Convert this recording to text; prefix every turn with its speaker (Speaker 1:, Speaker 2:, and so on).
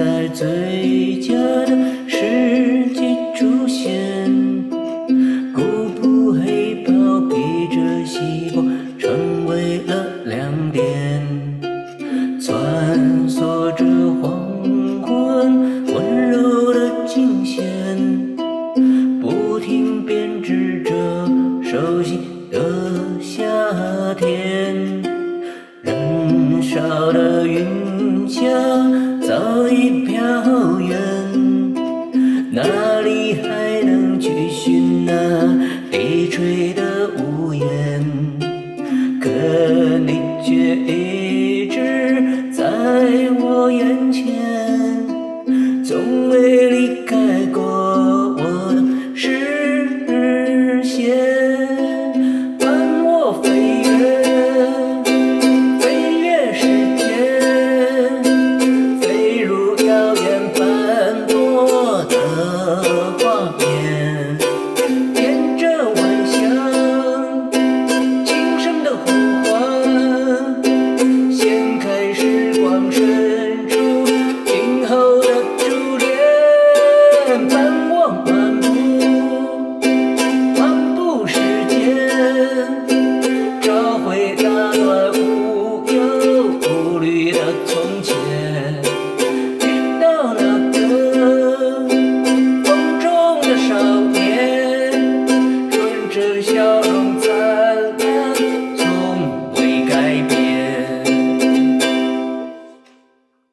Speaker 1: 在最佳的时机出现，古朴黑豹披着西瓜，成为了亮点，穿梭着黄昏温柔的琴弦，不停编织着熟悉的夏天。燃烧的云霞早已飘远，哪里还能去寻那低垂的屋檐？可你却一直在我眼前，从未离开。